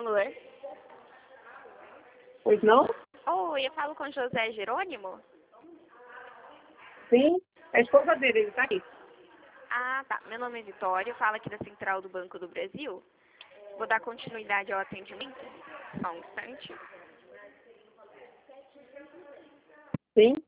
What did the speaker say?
Alô? Pois não? Oi, eu falo com José Jerônimo? Sim, é a esposa dele, ele tá aqui. Ah, tá. Meu nome é Vitória, eu falo aqui da Central do Banco do Brasil. Vou dar continuidade ao atendimento. Só um instante. Sim.